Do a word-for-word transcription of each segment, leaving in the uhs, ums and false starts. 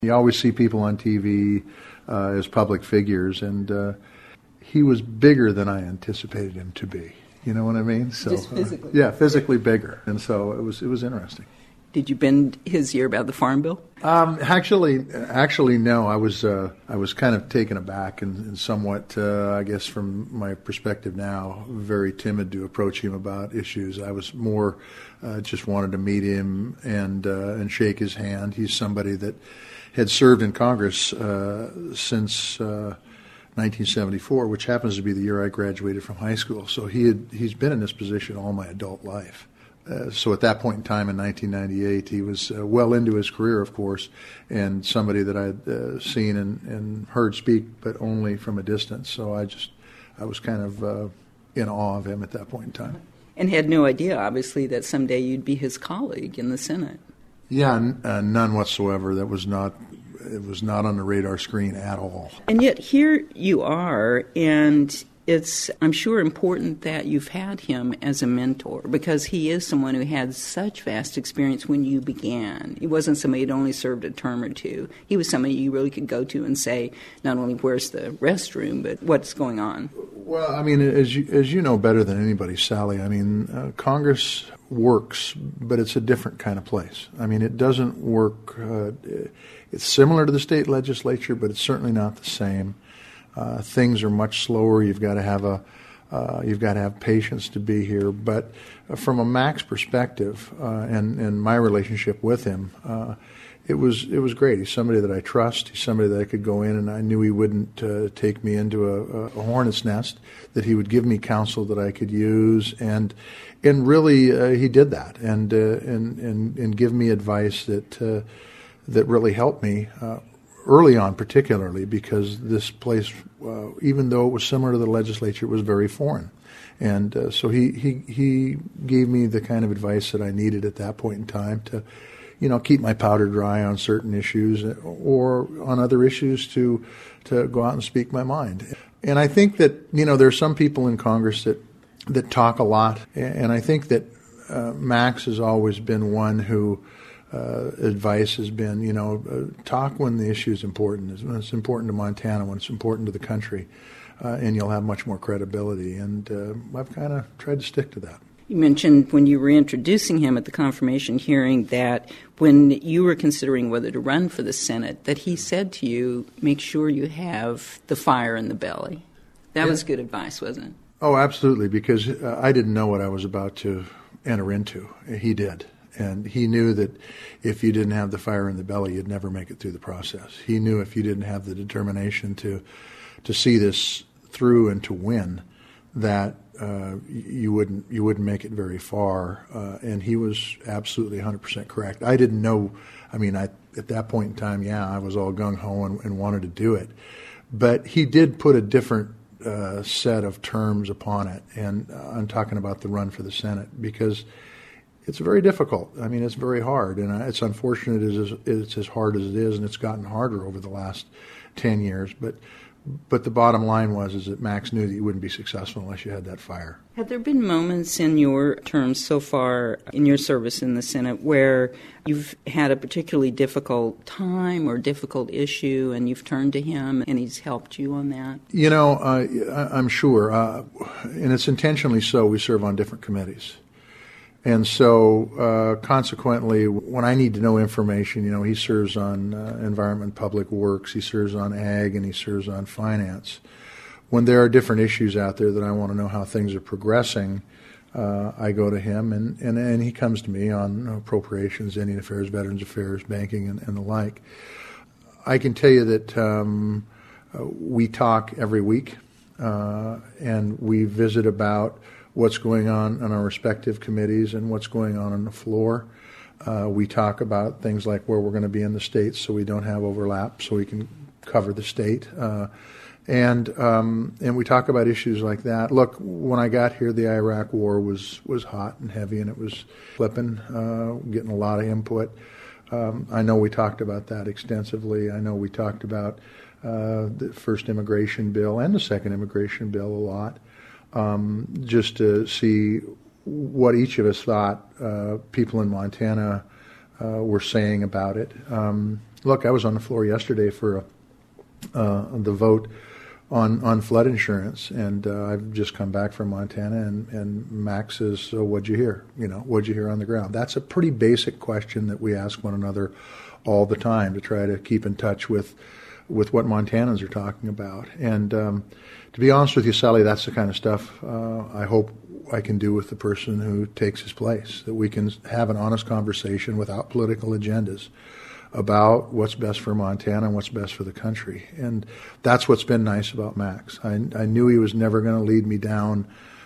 You always see people on T V uh, as public figures, and uh, he was bigger than I anticipated him to be. You know what I mean? So, Just physically? Uh, yeah, physically bigger. And so it was it was interesting. Did you bend his ear about the Farm Bill? Um, actually, actually, no. I was uh, I was kind of taken aback and, and somewhat, uh, I guess, from my perspective now, very timid to approach him about issues. I was more uh, just wanted to meet him and uh, and shake his hand. He's somebody that had served in Congress uh, since uh, nineteen seventy-four, which happens to be the year I graduated from high school. So he had he's been in this position all my adult life. Uh, so at that point in time in nineteen ninety-eight, he was uh, well into his career, of course, and somebody that I'd uh, seen and, and heard speak, but only from a distance. So I just, I was kind of uh, in awe of him at that point in time. And had no idea, obviously, that someday you'd be his colleague in the Senate. Yeah, n- uh, none whatsoever. That was not, it was not on the radar screen at all. And yet here you are, and it's, I'm sure, important that you've had him as a mentor, because he is someone who had such vast experience when you began. He wasn't somebody who'd only served a term or two. He was somebody you really could go to and say, not only where's the restroom, but what's going on. Well, I mean, as you, as you know better than anybody, Sally, I mean, uh, Congress works, but it's a different kind of place. I mean, it doesn't work, uh, it's similar to the state legislature, but it's certainly not the same. Uh, things are much slower. You've got to have a, uh, you've got to have patience to be here. But uh, from a Max perspective, uh, and and my relationship with him, uh, it was it was great. He's somebody that I trust. He's somebody that I could go in, and I knew he wouldn't uh, take me into a, a hornet's nest. That he would give me counsel that I could use, and and really uh, he did that, and uh, and and and give me advice that uh, that really helped me. Uh, Early on, particularly, because this place, uh, even though it was similar to the legislature, it was very foreign. And uh, so he, he he gave me the kind of advice that I needed at that point in time to, you know, keep my powder dry on certain issues or on other issues to to go out and speak my mind. And I think that, you know, there are some people in Congress that, that talk a lot. And I think that uh, Max has always been one who Uh, advice has been, you know, uh, talk when the issue is important. When it's important to Montana, when it's important to the country, uh, and you'll have much more credibility. And uh, I've kind of tried to stick to that. You mentioned when you were introducing him at the confirmation hearing that when you were considering whether to run for the Senate, that he said to you, make sure you have the fire in the belly. That yeah. was good advice, wasn't it? Oh, absolutely, because uh, I didn't know what I was about to enter into. He did. And he knew that if you didn't have the fire in the belly, you'd never make it through the process. He knew if you didn't have the determination to to see this through and to win, that uh, you wouldn't you wouldn't make it very far. Uh, and he was absolutely one hundred percent correct. I didn't know. I mean, I, at that point in time, yeah, I was all gung ho and, and wanted to do it. But he did put a different uh, set of terms upon it. And uh, I'm talking about the run for the Senate, because it's very difficult. I mean, it's very hard, and it's unfortunate it's, it's as hard as it is, and it's gotten harder over the last ten years. But but the bottom line was is that Max knew that you wouldn't be successful unless you had that fire. Have there been moments in your terms so far in your service in the Senate where you've had a particularly difficult time or difficult issue, and you've turned to him and he's helped you on that? You know, uh, I'm sure, uh, and it's intentionally so. We serve on different committees. And so, uh, consequently, when I need to know information, you know, he serves on uh, Environment and Public Works, he serves on Ag, and he serves on Finance. When there are different issues out there that I want to know how things are progressing, uh, I go to him, and, and, and he comes to me on appropriations, Indian Affairs, Veterans Affairs, banking, and, and the like. I can tell you that um, uh, we talk every week, uh, and we visit about what's going on on our respective committees and what's going on on the floor. Uh, we talk about things like where we're going to be in the states so we don't have overlap, so we can cover the state. Uh, and um, and we talk about issues like that. Look, when I got here, the Iraq War was, was hot and heavy, and it was flipping, uh, getting a lot of input. Um, I know we talked about that extensively. I know we talked about uh, the first immigration bill and the second immigration bill a lot. Um, just to see what each of us thought uh, people in Montana uh, were saying about it. Um, look, I was on the floor yesterday for a, uh, the vote on on flood insurance, and uh, I've just come back from Montana, and, and Max says, so what'd you hear? You know, what'd you hear on the ground? That's a pretty basic question that we ask one another all the time to try to keep in touch with with what Montanans are talking about. And um, to be honest with you, Sally, that's the kind of stuff uh, I hope I can do with the person who takes his place, that we can have an honest conversation without political agendas about what's best for Montana and what's best for the country. And that's what's been nice about Max. I, I knew he was never going to lead me down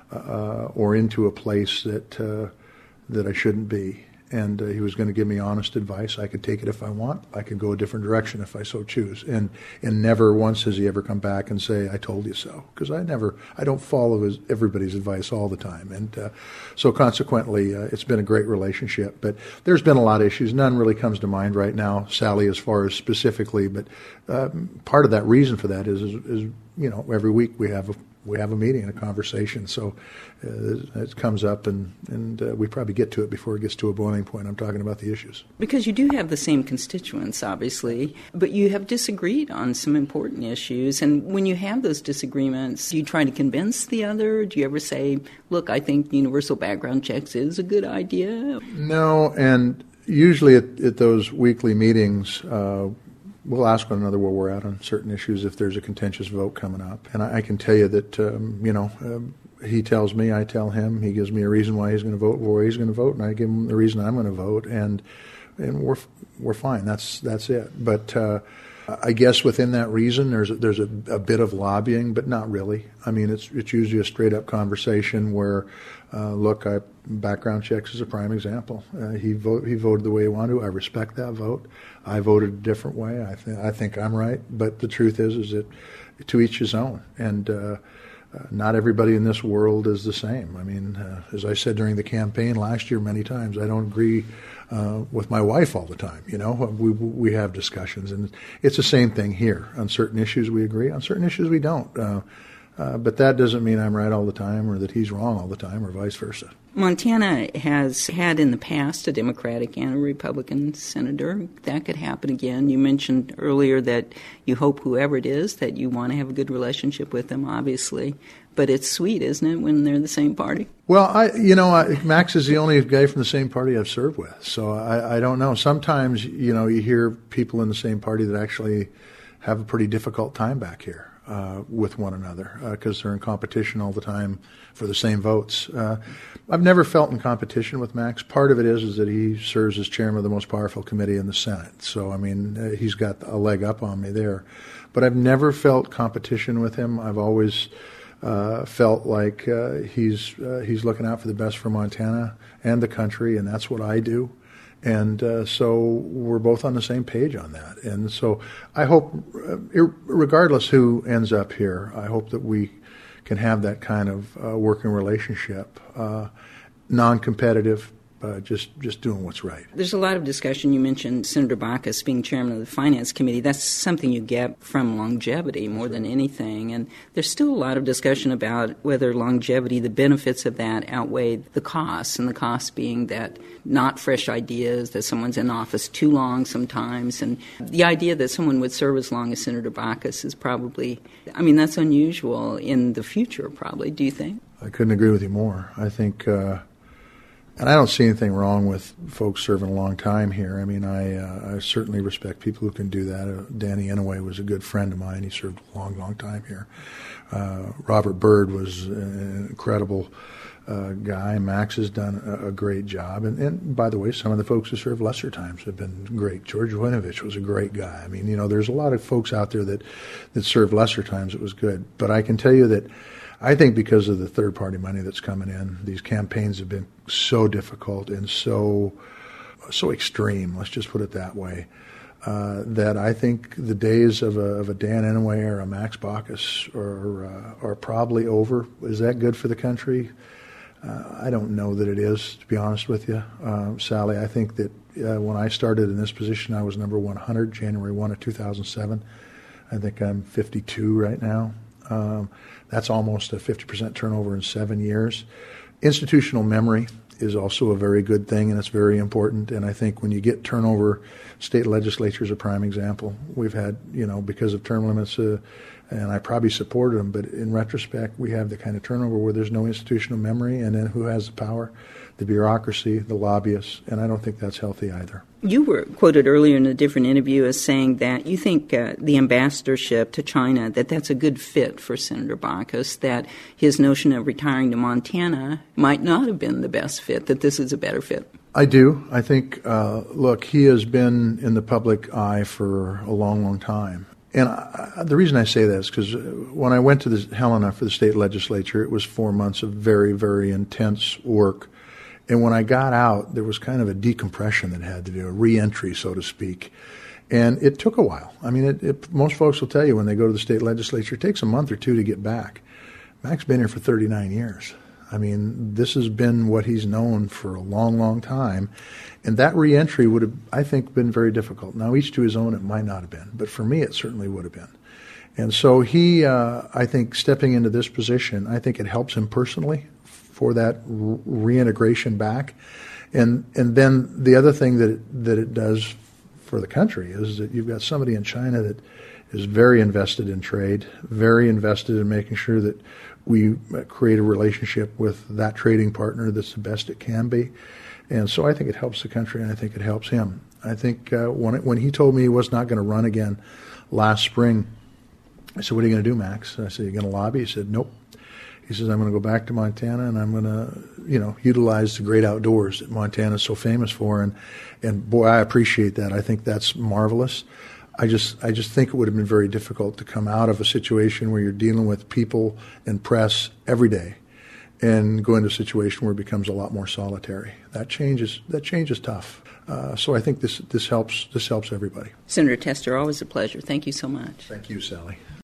uh, or into a place that uh, that I shouldn't be. And uh, he was going to give me honest advice. I could take it if I want. I could go a different direction if I so choose. And and never once has he ever come back and say, I told you so. Because I never, I don't follow his, everybody's advice all the time. And uh, so consequently, uh, it's been a great relationship. But there's been a lot of issues. None really comes to mind right now, Sally, as far as specifically. But um, part of that reason for that is, is, is, you know, every week we have a we have a meeting and a conversation, so uh, it comes up, and, and uh, we probably get to it before it gets to a boiling point. I'm talking about the issues. Because you do have the same constituents, obviously, but you have disagreed on some important issues, and when you have those disagreements, do you try to convince the other? Do you ever say, look, I think universal background checks is a good idea? No, and usually at, at those weekly meetings, uh, we'll ask one another where we're at on certain issues if there's a contentious vote coming up. And I, I can tell you that, um, you know, um, he tells me, I tell him, he gives me a reason why he's going to vote, where he's going to vote, and I give him the reason I'm going to vote, and and we're we're fine. That's that's it. But uh, I guess within that reason, there's a, there's a, a bit of lobbying, but not really. I mean, it's it's usually a straight up conversation where, uh, look, I, background checks is a prime example. Uh, he vote he voted the way he wanted to. I respect that vote. I voted a different way. I think I think I'm right. But the truth is, is that to each his own, and uh, uh, not everybody in this world is the same. I mean, uh, as I said during the campaign last year many times, I don't agree uh, with my wife all the time. You know, we we have discussions, and it's the same thing here. On certain issues we agree, on certain issues we don't. Uh, uh, but that doesn't mean I'm right all the time, or that he's wrong all the time, or vice versa. Montana has had in the past a Democratic and a Republican senator. That could happen again. You mentioned earlier that you hope whoever it is, that you want to have a good relationship with them, obviously. But it's sweet, isn't it, when they're the same party? Well, I, you know, I, Max is the only guy from the same party I've served with. So I, I don't know. Sometimes, you know, you hear people in the same party that actually have a pretty difficult time back here. Uh, with one another because uh, they're in competition all the time for the same votes. Uh, I've never felt in competition with Max. Part of it is is that he serves as chairman of the most powerful committee in the Senate. So, I mean, uh, he's got a leg up on me there. But I've never felt competition with him. I've always uh, felt like uh, he's uh, he's looking out for the best for Montana and the country, and that's what I do. And uh, so we're both on the same page on that. And so I hope, uh, regardless who ends up here, I hope that we can have that kind of uh, working relationship, uh, non-competitive, uh, just just doing what's right. There's a lot of discussion. You mentioned Senator Baucus being chairman of the Finance Committee. That's something you get from longevity more than anything. And there's still a lot of discussion about whether longevity, the benefits of that outweigh the costs, and the costs being that not fresh ideas, that someone's in office too long sometimes. And the idea that someone would serve as long as Senator Baucus is probably, I mean, that's unusual in the future probably, do you think? I couldn't agree with you more. I think... Uh And I don't see anything wrong with folks serving a long time here. I mean, I uh, I certainly respect people who can do that. Uh, Danny Inouye was a good friend of mine. He served a long, long time here. Uh, Robert Byrd was an incredible uh, guy. Max has done a, a great job. And, and by the way, some of the folks who served lesser times have been great. George Winovich was a great guy. I mean, you know, there's a lot of folks out there that, that served lesser times. It was good. But I can tell you that I think because of the third-party money that's coming in, these campaigns have been so difficult and so so extreme, let's just put it that way, uh, that I think the days of a, of a Dan Inouye or a Max Baucus are, uh, are probably over. Is that good for the country? Uh, I don't know that it is, to be honest with you, uh, Sally. I think that uh, when I started in this position, I was number one hundred, January first of two thousand seven. I think I'm fifty-two right now. Um, that's almost a fifty percent turnover in seven years. Institutional memory is also a very good thing, and it's very important. And I think when you get turnover, state legislature is a prime example. We've had, you know, because of term limits, uh, and I probably supported them, but in retrospect, we have the kind of turnover where there's no institutional memory, and then who has the power? The bureaucracy, the lobbyists, and I don't think that's healthy either. You were quoted earlier in a different interview as saying that you think uh, the ambassadorship to China, that that's a good fit for Senator Baucus, that his notion of retiring to Montana might not have been the best fit, that this is a better fit. I do. I think, uh, look, he has been in the public eye for a long, long time. And I, the reason I say that is because when I went to the Helena for the state legislature, it was four months of very, very intense work. And when I got out, there was kind of a decompression that had to do, a re-entry, so to speak. And it took a while. I mean, it, it, most folks will tell you when they go to the state legislature, it takes a month or two to get back. Mac's been here for thirty-nine years. I mean, this has been what he's known for a long, long time. And that re-entry would have, I think, been very difficult. Now, each to his own, it might not have been. But for me, it certainly would have been. And so he, uh, I think, stepping into this position, I think it helps him personally for that reintegration back. And and then the other thing that it, that it does for the country is that you've got somebody in China that is very invested in trade, very invested in making sure that we create a relationship with that trading partner that's the best it can be. And so I think it helps the country, and I think it helps him. I think uh, when it, when he told me he was not going to run again last spring, I said, "What are you going to do, Max?" I said, "You going to lobby?" He said, "Nope." He says, "I'm going to go back to Montana, and I'm going to, you know, utilize the great outdoors that Montana is so famous for." And, and boy, I appreciate that. I think that's marvelous. I just, I just think it would have been very difficult to come out of a situation where you're dealing with people and press every day, and go into a situation where it becomes a lot more solitary. That change is, that change is tough. Uh, so I think this, this helps, this helps everybody. Senator Tester, always a pleasure. Thank you so much. Thank you, Sally.